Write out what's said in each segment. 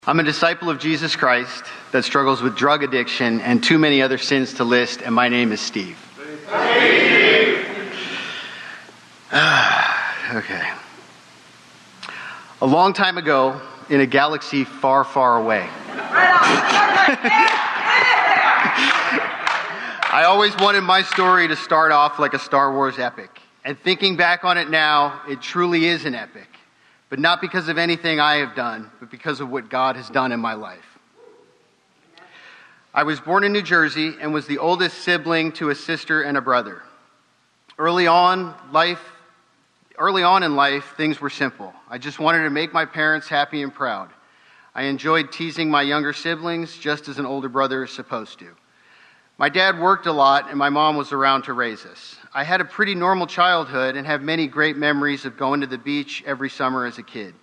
I'm a disciple of Jesus Christ that struggles with drug addiction and too many other sins to list, and my name is Steve. Okay. A long time ago, in a galaxy far, far away, I always wanted my story to start off like a Star Wars epic. And thinking back on it now, it truly is an epic. But not because of anything I have done, but because of what God has done in my life. I was born in New Jersey and was the oldest sibling to a sister and a brother. Early on in life, things were simple. I just wanted to make my parents happy and proud. I enjoyed teasing my younger siblings just as an older brother is supposed to. My dad worked a lot and my mom was around to raise us. I had a pretty normal childhood and have many great memories of going to the beach every summer as a kid.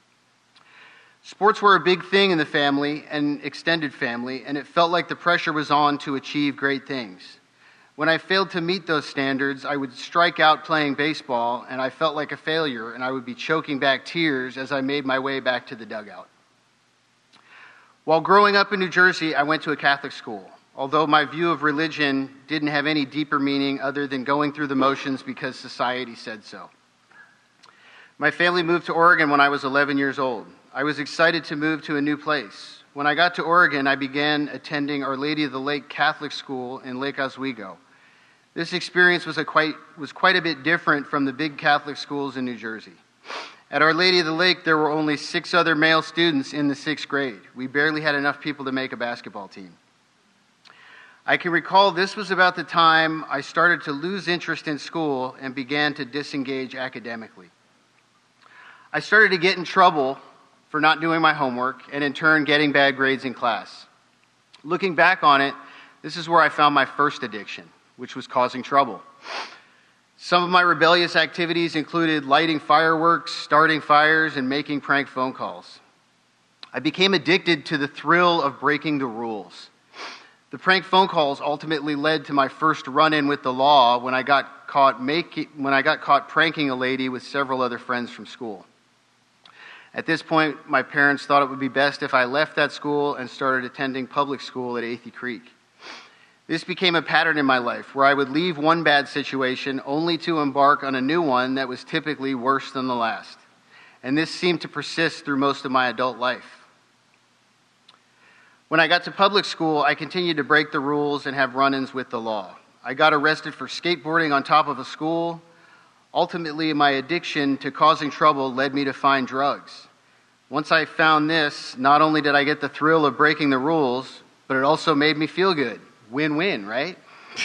Sports were a big thing in the family and extended family, and it felt like the pressure was on to achieve great things. When I failed to meet those standards, I would strike out playing baseball, and I felt like a failure, and I would be choking back tears as I made my way back to the dugout. While growing up in New Jersey, I went to a Catholic school. Although my view of religion didn't have any deeper meaning other than going through the motions because society said so. My family moved to Oregon when I was 11 years old. I was excited to move to a new place. When I got to Oregon, I began attending Our Lady of the Lake Catholic School in Lake Oswego. This experience was quite a bit different from the big Catholic schools in New Jersey. At Our Lady of the Lake, there were only 6 other male students in the 6th grade. We barely had enough people to make a basketball team. I can recall this was about the time I started to lose interest in school and began to disengage academically. I started to get in trouble for not doing my homework and in turn getting bad grades in class. Looking back on it, this is where I found my first addiction, which was causing trouble. Some of my rebellious activities included lighting fireworks, starting fires, and making prank phone calls. I became addicted to the thrill of breaking the rules. The prank phone calls ultimately led to my first run-in with the law when I got caught pranking a lady with several other friends from school. At this point, my parents thought it would be best if I left that school and started attending public school at Athey Creek. This became a pattern in my life where I would leave one bad situation only to embark on a new one that was typically worse than the last. And this seemed to persist through most of my adult life. When I got to public school, I continued to break the rules and have run-ins with the law. I got arrested for skateboarding on top of a school. Ultimately, my addiction to causing trouble led me to find drugs. Once I found this, not only did I get the thrill of breaking the rules, but it also made me feel good. Win-win, right?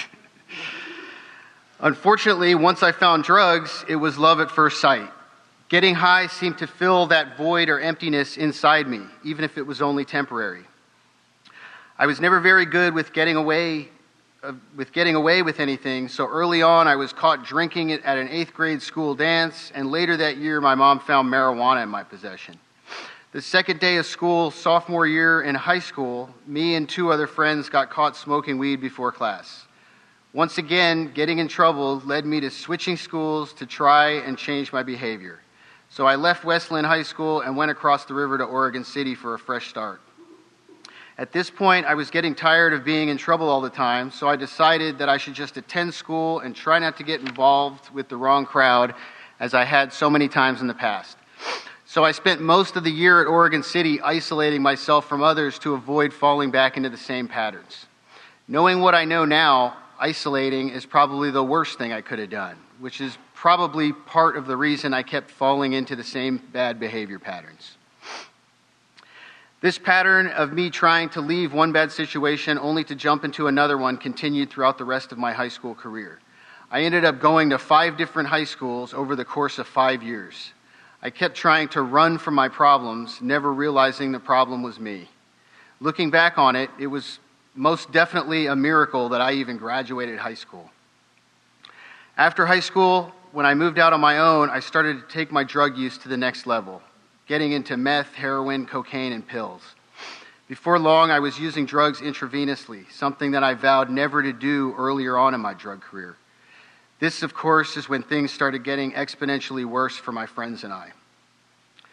Unfortunately, once I found drugs, it was love at first sight. Getting high seemed to fill that void or emptiness inside me, even if it was only temporary. I was never very good with getting away with anything, so early on I was caught drinking at an 8th grade school dance, and later that year my mom found marijuana in my possession. The second day of school, sophomore year in high school, me and 2 other friends got caught smoking weed before class. Once again, getting in trouble led me to switching schools to try and change my behavior. So I left Westland High School and went across the river to Oregon City for a fresh start. At this point, I was getting tired of being in trouble all the time, so I decided that I should just attend school and try not to get involved with the wrong crowd, as I had so many times in the past. So I spent most of the year at Oregon City isolating myself from others to avoid falling back into the same patterns. Knowing what I know now, isolating is probably the worst thing I could have done, which is probably part of the reason I kept falling into the same bad behavior patterns. This pattern of me trying to leave one bad situation only to jump into another one continued throughout the rest of my high school career. I ended up going to 5 different high schools over the course of 5 years. I kept trying to run from my problems, never realizing the problem was me. Looking back on it, it was most definitely a miracle that I even graduated high school. After high school, when I moved out on my own, I started to take my drug use to the next level, getting into meth, heroin, cocaine, and pills. Before long, I was using drugs intravenously, something that I vowed never to do earlier on in my drug career. This, of course, is when things started getting exponentially worse for my friends and I.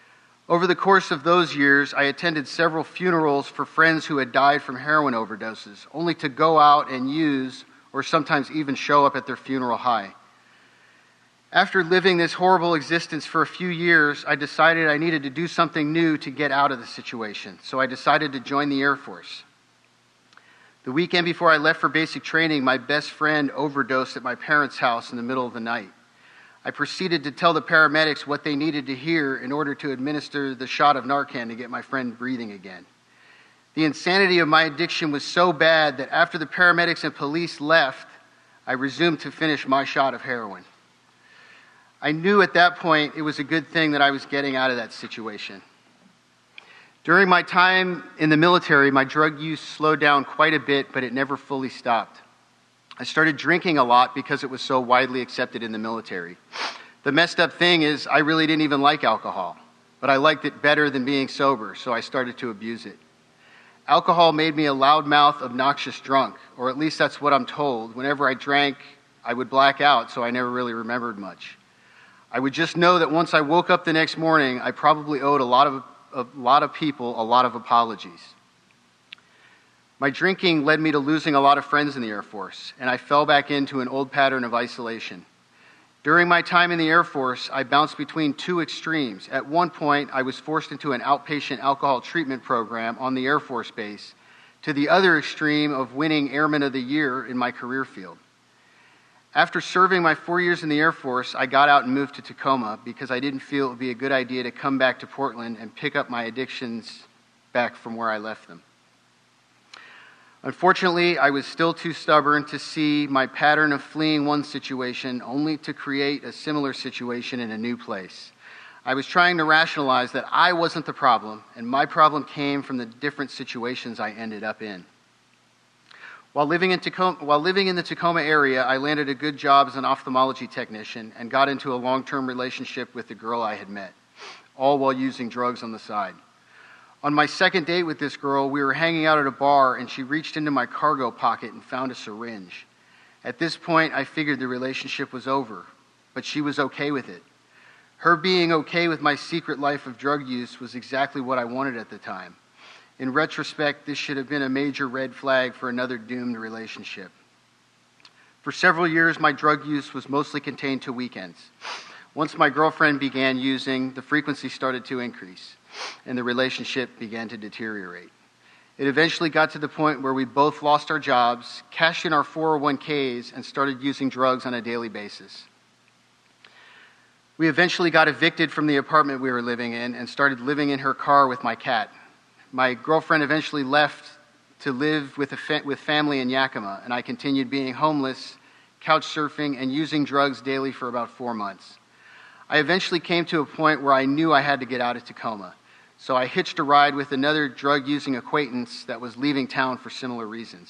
Over the course of those years, I attended several funerals for friends who had died from heroin overdoses, only to go out and use, or sometimes even show up at their funeral high. After living this horrible existence for a few years, I decided I needed to do something new to get out of the situation, so I decided to join the Air Force. The weekend before I left for basic training, my best friend overdosed at my parents' house in the middle of the night. I proceeded to tell the paramedics what they needed to hear in order to administer the shot of Narcan to get my friend breathing again. The insanity of my addiction was so bad that after the paramedics and police left, I resumed to finish my shot of heroin. I knew at that point it was a good thing that I was getting out of that situation. During my time in the military, my drug use slowed down quite a bit, but it never fully stopped. I started drinking a lot because it was so widely accepted in the military. The messed up thing is I really didn't even like alcohol, but I liked it better than being sober, so I started to abuse it. Alcohol made me a loudmouth, obnoxious drunk, or at least that's what I'm told. Whenever I drank, I would black out, so I never really remembered much. I would just know that once I woke up the next morning, I probably owed a lot of people a lot of apologies. My drinking led me to losing a lot of friends in the Air Force, and I fell back into an old pattern of isolation. During my time in the Air Force, I bounced between two extremes. At one point, I was forced into an outpatient alcohol treatment program on the Air Force base, to the other extreme of winning Airman of the Year in my career field. After serving my 4 years in the Air Force, I got out and moved to Tacoma because I didn't feel it would be a good idea to come back to Portland and pick up my addictions back from where I left them. Unfortunately, I was still too stubborn to see my pattern of fleeing one situation only to create a similar situation in a new place. I was trying to rationalize that I wasn't the problem, and my problem came from the different situations I ended up in. While living in the Tacoma area, I landed a good job as an ophthalmology technician and got into a long-term relationship with the girl I had met, all while using drugs on the side. On my second date with this girl, we were hanging out at a bar, and she reached into my cargo pocket and found a syringe. At this point, I figured the relationship was over, but she was okay with it. Her being okay with my secret life of drug use was exactly what I wanted at the time. In retrospect, this should have been a major red flag for another doomed relationship. For several years, my drug use was mostly contained to weekends. Once my girlfriend began using, the frequency started to increase, and the relationship began to deteriorate. It eventually got to the point where we both lost our jobs, cashed in our 401ks, and started using drugs on a daily basis. We eventually got evicted from the apartment we were living in and started living in her car with my cat. My girlfriend eventually left to live with family in Yakima, and I continued being homeless, couch surfing, and using drugs daily for about 4 months. I eventually came to a point where I knew I had to get out of Tacoma, so I hitched a ride with another drug-using acquaintance that was leaving town for similar reasons.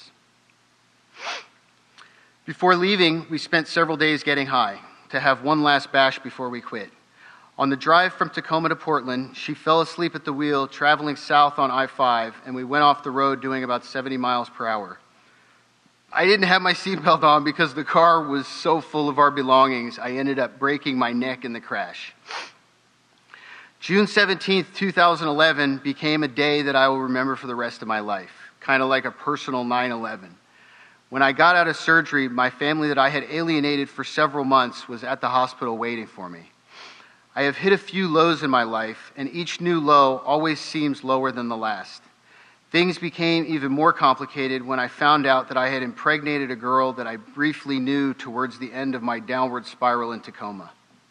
Before leaving, we spent several days getting high to have one last bash before we quit. On the drive from Tacoma to Portland, she fell asleep at the wheel, traveling south on I-5, and we went off the road doing about 70 miles per hour. I didn't have my seatbelt on because the car was so full of our belongings, I ended up breaking my neck in the crash. June 17th, 2011 became a day that I will remember for the rest of my life, kind of like a personal 9/11. When I got out of surgery, my family that I had alienated for several months was at the hospital waiting for me. I have hit a few lows in my life, and each new low always seems lower than the last. Things became even more complicated when I found out that I had impregnated a girl that I briefly knew towards the end of my downward spiral in Tacoma.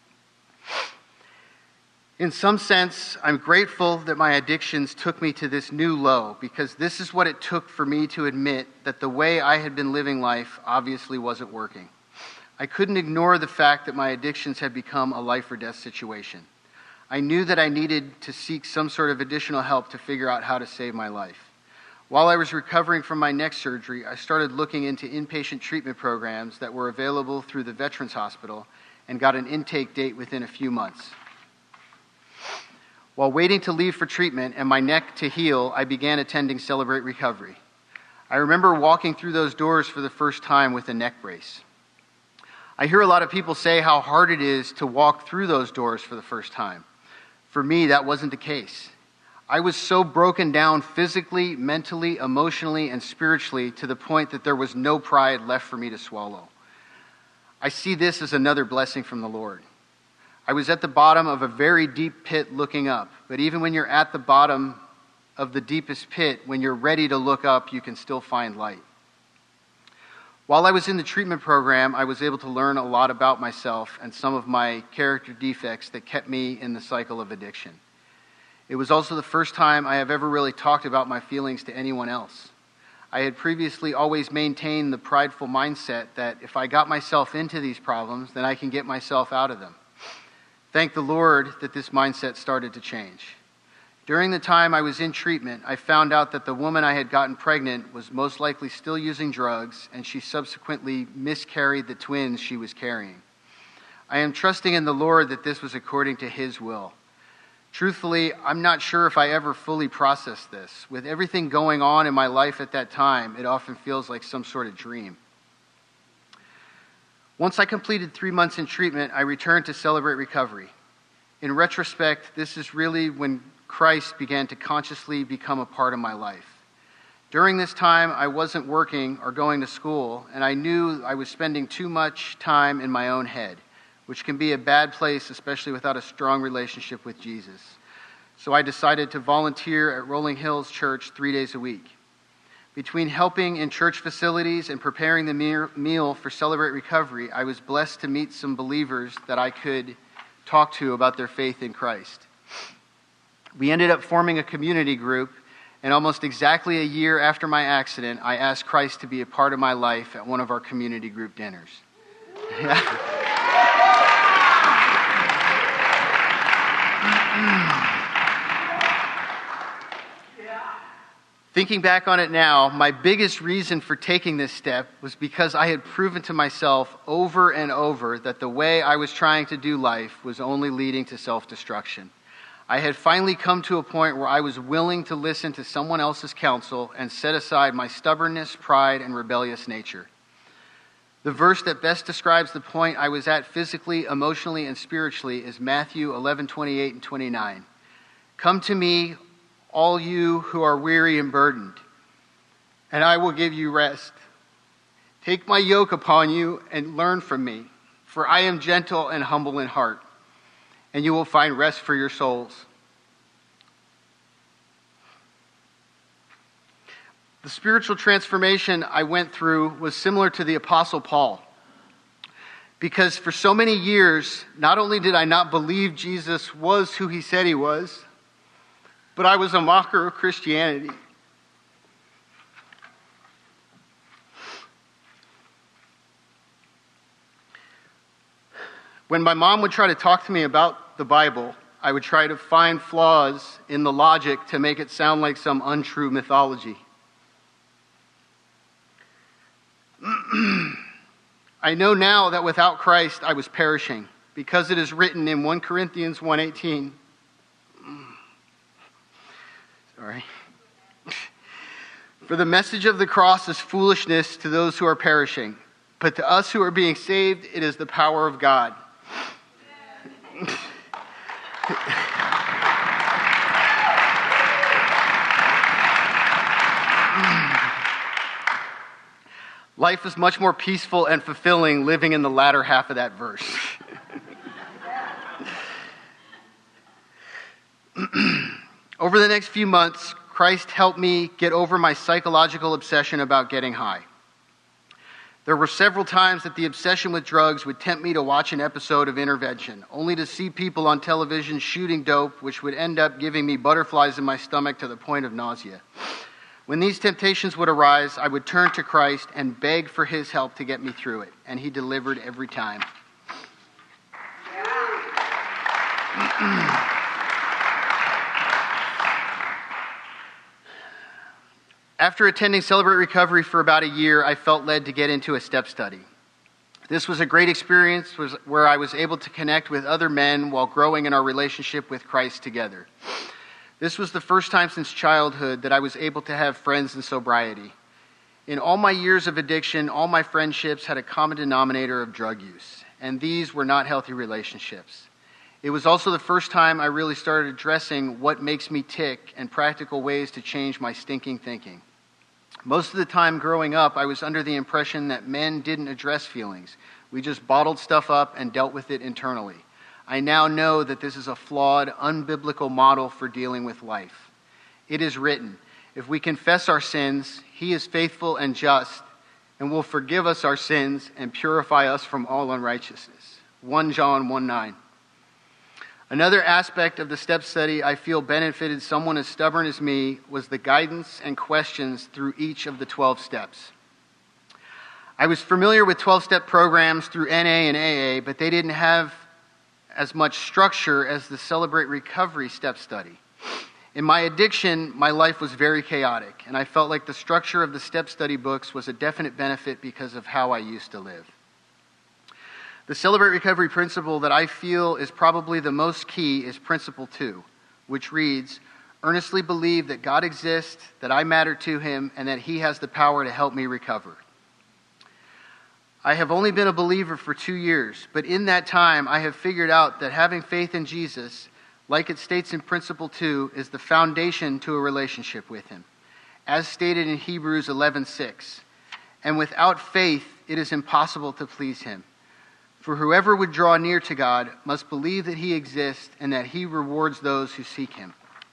In some sense, I'm grateful that my addictions took me to this new low, because this is what it took for me to admit that the way I had been living life obviously wasn't working. I couldn't ignore the fact that my addictions had become a life or death situation. I knew that I needed to seek some sort of additional help to figure out how to save my life. While I was recovering from my neck surgery, I started looking into inpatient treatment programs that were available through the Veterans Hospital and got an intake date within a few months. While waiting to leave for treatment and my neck to heal, I began attending Celebrate Recovery. I remember walking through those doors for the first time with a neck brace. I hear a lot of people say how hard it is to walk through those doors for the first time. For me, that wasn't the case. I was so broken down physically, mentally, emotionally, and spiritually to the point that there was no pride left for me to swallow. I see this as another blessing from the Lord. I was at the bottom of a very deep pit looking up, but even when you're at the bottom of the deepest pit, when you're ready to look up, you can still find light. While I was in the treatment program, I was able to learn a lot about myself and some of my character defects that kept me in the cycle of addiction. It was also the first time I have ever really talked about my feelings to anyone else. I had previously always maintained the prideful mindset that if I got myself into these problems, then I can get myself out of them. Thank the Lord that this mindset started to change. During the time I was in treatment, I found out that the woman I had gotten pregnant was most likely still using drugs, and she subsequently miscarried the twins she was carrying. I am trusting in the Lord that this was according to His will. Truthfully, I'm not sure if I ever fully processed this. With everything going on in my life at that time, it often feels like some sort of dream. Once I completed 3 months in treatment, I returned to Celebrate Recovery. In retrospect, this is really when Christ began to consciously become a part of my life. During this time, I wasn't working or going to school, and I knew I was spending too much time in my own head, which can be a bad place, especially without a strong relationship with Jesus. So I decided to volunteer at Rolling Hills Church 3 days a week. Between helping in church facilities and preparing the meal for Celebrate Recovery, I was blessed to meet some believers that I could talk to about their faith in Christ. We ended up forming a community group, and almost exactly a year after my accident, I asked Christ to be a part of my life at one of our community group dinners. Thinking back on it now, my biggest reason for taking this step was because I had proven to myself over and over that the way I was trying to do life was only leading to self-destruction. I had finally come to a point where I was willing to listen to someone else's counsel and set aside my stubbornness, pride, and rebellious nature. The verse that best describes the point I was at physically, emotionally, and spiritually is Matthew 11:28 and 29. Come to me, all you who are weary and burdened, and I will give you rest. Take my yoke upon you and learn from me, for I am gentle and humble in heart, and you will find rest for your souls. The spiritual transformation I went through was similar to the Apostle Paul, because for so many years, not only did I not believe Jesus was who he said he was, but I was a mocker of Christianity. When my mom would try to talk to me about the Bible, I would try to find flaws in the logic to make it sound like some untrue mythology. I know now that without Christ I was perishing, because it is written in 1 Corinthians 1:18. Sorry. For the message of the cross is foolishness to those who are perishing, but to us who are being saved, it is the power of God. Life is much more peaceful and fulfilling living in the latter half of that verse. Over the next few months, Christ helped me get over my psychological obsession about getting high. There were several times that the obsession with drugs would tempt me to watch an episode of Intervention, only to see people on television shooting dope, which would end up giving me butterflies in my stomach to the point of nausea. When these temptations would arise, I would turn to Christ and beg for his help to get me through it, and he delivered every time. After attending Celebrate Recovery for about a year, I felt led to get into a step study. This was a great experience where I was able to connect with other men while growing in our relationship with Christ together. This was the first time since childhood that I was able to have friends in sobriety. In all my years of addiction, all my friendships had a common denominator of drug use, and these were not healthy relationships. It was also the first time I really started addressing what makes me tick and practical ways to change my stinking thinking. Most of the time growing up, I was under the impression that men didn't address feelings. We just bottled stuff up and dealt with it internally. I now know that this is a flawed, unbiblical model for dealing with life. It is written, if we confess our sins, he is faithful and just and will forgive us our sins and purify us from all unrighteousness. 1 John 1:9. Another aspect of the step study I feel benefited someone as stubborn as me was the guidance and questions through each of the 12 steps. I was familiar with 12-step programs through NA and AA, but they didn't have as much structure as the Celebrate Recovery step study. In my addiction, my life was very chaotic, and I felt like the structure of the step study books was a definite benefit because of how I used to live. The Celebrate Recovery principle that I feel is probably the most key is Principle 2, which reads, earnestly believe that God exists, that I matter to him, and that he has the power to help me recover. I have only been a believer for 2 years, but in that time I have figured out that having faith in Jesus, like it states in Principle 2, is the foundation to a relationship with him, as stated in Hebrews 11:6. And without faith, it is impossible to please him. For whoever would draw near to God must believe that he exists and that he rewards those who seek him.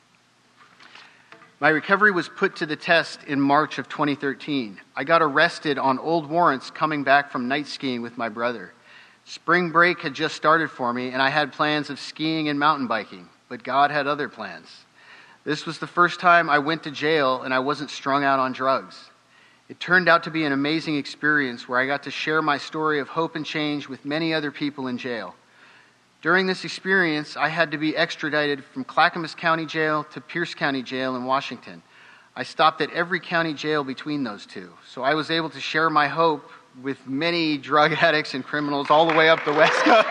My recovery was put to the test in March of 2013. I got arrested on old warrants coming back from night skiing with my brother. Spring break had just started for me, and I had plans of skiing and mountain biking, but God had other plans. This was the first time I went to jail, and I wasn't strung out on drugs. It turned out to be an amazing experience where I got to share my story of hope and change with many other people in jail. During this experience, I had to be extradited from Clackamas County Jail to Pierce County Jail in Washington. I stopped at every county jail between those two, so I was able to share my hope with many drug addicts and criminals all the way up the West Coast.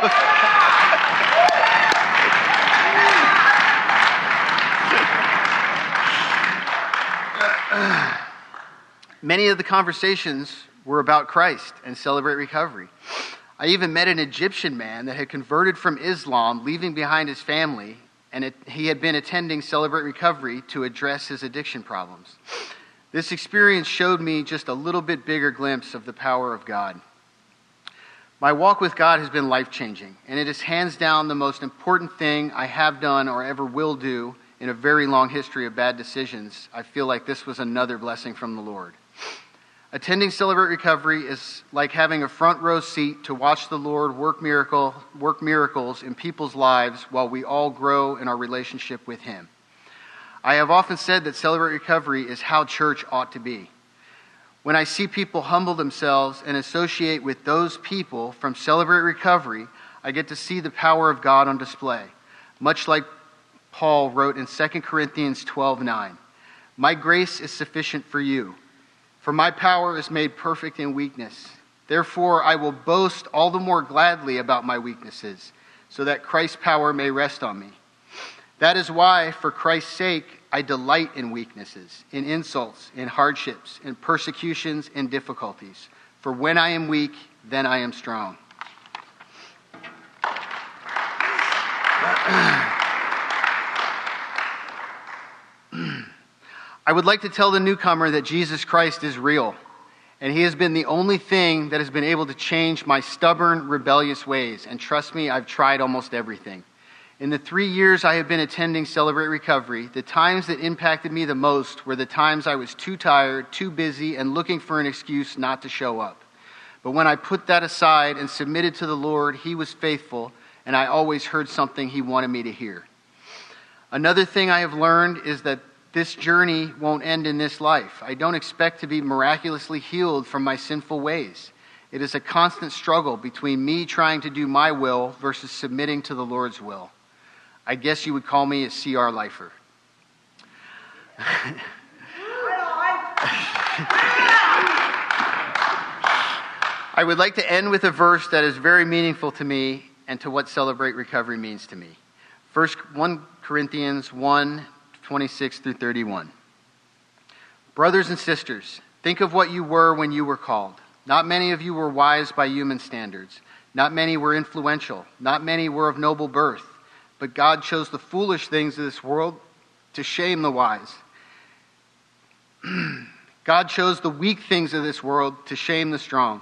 Many of the conversations were about Christ and Celebrate Recovery. I even met an Egyptian man that had converted from Islam, leaving behind his family, and he had been attending Celebrate Recovery to address his addiction problems. This experience showed me just a little bit bigger glimpse of the power of God. My walk with God has been life-changing, and it is hands down the most important thing I have done or ever will do in a very long history of bad decisions. I feel like this was another blessing from the Lord. Attending Celebrate Recovery is like having a front row seat to watch the Lord work miracles in people's lives while we all grow in our relationship with him. I have often said that Celebrate Recovery is how church ought to be. When I see people humble themselves and associate with those people from Celebrate Recovery, I get to see the power of God on display, much like Paul wrote in 2 Corinthians 12:9. My grace is sufficient for you, for my power is made perfect in weakness. Therefore, I will boast all the more gladly about my weaknesses, so that Christ's power may rest on me. That is why, for Christ's sake, I delight in weaknesses, in insults, in hardships, in persecutions, in difficulties. For when I am weak, then I am strong. I would like to tell the newcomer that Jesus Christ is real, and he has been the only thing that has been able to change my stubborn, rebellious ways. And trust me, I've tried almost everything. In the 3 years I have been attending Celebrate Recovery, the times that impacted me the most were the times I was too tired, too busy, and looking for an excuse not to show up. But when I put that aside and submitted to the Lord, he was faithful, and I always heard something he wanted me to hear. Another thing I have learned is that this journey won't end in this life. I don't expect to be miraculously healed from my sinful ways. It is a constant struggle between me trying to do my will versus submitting to the Lord's will. I guess you would call me a CR lifer. I would like to end with a verse that is very meaningful to me and to what Celebrate Recovery means to me. 1 Corinthians 1:26 through 31. Brothers and sisters, think of what you were when you were called. Not many of you were wise by human standards. Not many were influential. Not many were of noble birth. but God chose the foolish things of this world to shame the wise. God chose the weak things of this world to shame the strong.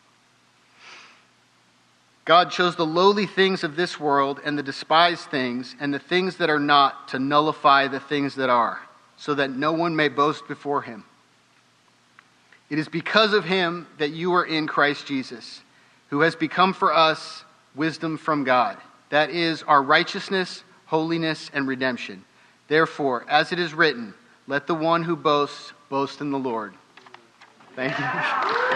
God chose the lowly things of this world and the despised things and the things that are not to nullify the things that are, so that no one may boast before him. It is because of him that you are in Christ Jesus, who has become for us wisdom from God. That is our righteousness, holiness, and redemption. Therefore, as it is written, let the one who boasts boast in the Lord. Thank you.